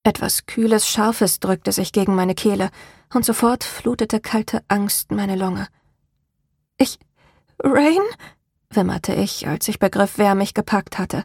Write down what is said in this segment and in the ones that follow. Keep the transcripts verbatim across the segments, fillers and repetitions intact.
Etwas Kühles, Scharfes drückte sich gegen meine Kehle, und sofort flutete kalte Angst meine Lunge. »Ich... Rain?« wimmerte ich, als ich begriff, wer mich gepackt hatte.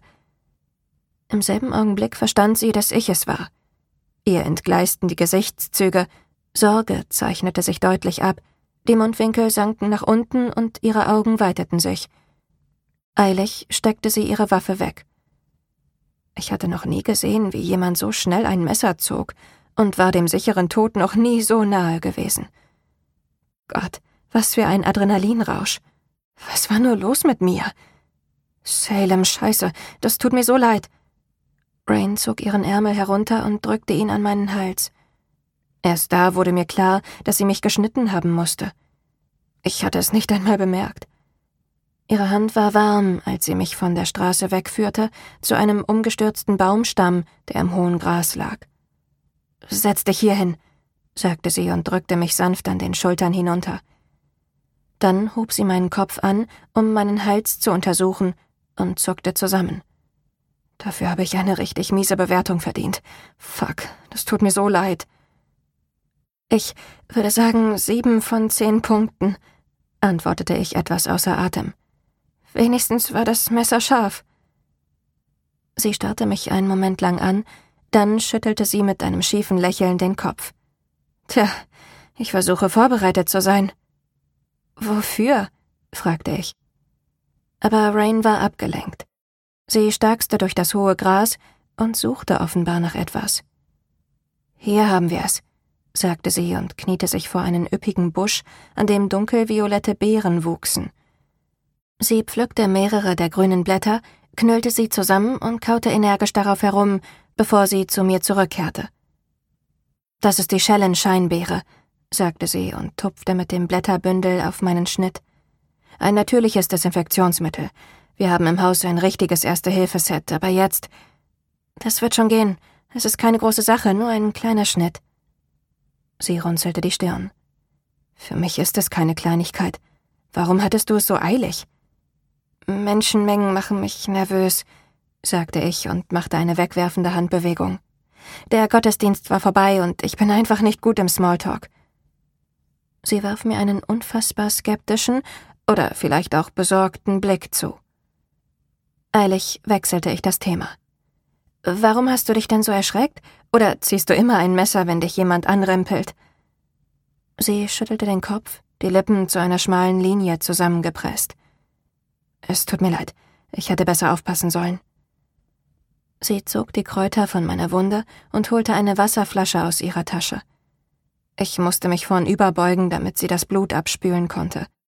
Im selben Augenblick verstand sie, dass ich es war. Ihr entgleisten die Gesichtszüge, Sorge zeichnete sich deutlich ab, die Mundwinkel sanken nach unten und ihre Augen weiteten sich. Eilig steckte sie ihre Waffe weg. Ich hatte noch nie gesehen, wie jemand so schnell ein Messer zog und war dem sicheren Tod noch nie so nahe gewesen. Gott, was für ein Adrenalinrausch. Was war nur los mit mir? Salem, Scheiße, das tut mir so leid. Rain zog ihren Ärmel herunter und drückte ihn an meinen Hals. Erst da wurde mir klar, dass sie mich geschnitten haben musste. Ich hatte es nicht einmal bemerkt. Ihre Hand war warm, als sie mich von der Straße wegführte, zu einem umgestürzten Baumstamm, der im hohen Gras lag. »Setz dich hier hin«, sagte sie und drückte mich sanft an den Schultern hinunter. Dann hob sie meinen Kopf an, um meinen Hals zu untersuchen, und zuckte zusammen. Dafür habe ich eine richtig miese Bewertung verdient. Fuck, das tut mir so leid. Ich würde sagen sieben von zehn Punkten, antwortete ich etwas außer Atem. Wenigstens war das Messer scharf. Sie starrte mich einen Moment lang an, dann schüttelte sie mit einem schiefen Lächeln den Kopf. Tja, ich versuche vorbereitet zu sein. »Wofür?« fragte ich. Aber Rain war abgelenkt. Sie starkste durch das hohe Gras und suchte offenbar nach etwas. »Hier haben wir es«, sagte sie und kniete sich vor einen üppigen Busch, an dem dunkelviolette Beeren wuchsen. Sie pflückte mehrere der grünen Blätter, knüllte sie zusammen und kaute energisch darauf herum, bevor sie zu mir zurückkehrte. »Das ist die Schellen-Scheinbeere«, sagte sie und tupfte mit dem Blätterbündel auf meinen Schnitt. »Ein natürliches Desinfektionsmittel. Wir haben im Haus ein richtiges Erste-Hilfe-Set, aber jetzt... Das wird schon gehen. Es ist keine große Sache, nur ein kleiner Schnitt.« Sie runzelte die Stirn. »Für mich ist es keine Kleinigkeit. Warum hattest du es so eilig?« »Menschenmengen machen mich nervös«, sagte ich und machte eine wegwerfende Handbewegung. »Der Gottesdienst war vorbei und ich bin einfach nicht gut im Smalltalk.« Sie warf mir einen unfassbar skeptischen oder vielleicht auch besorgten Blick zu. Eilig wechselte ich das Thema. »Warum hast du dich denn so erschreckt? Oder ziehst du immer ein Messer, wenn dich jemand anrempelt?« Sie schüttelte den Kopf, die Lippen zu einer schmalen Linie zusammengepresst. »Es tut mir leid, ich hätte besser aufpassen sollen.« Sie zog die Kräuter von meiner Wunde und holte eine Wasserflasche aus ihrer Tasche. Ich musste mich vornüber beugen, damit sie das Blut abspülen konnte.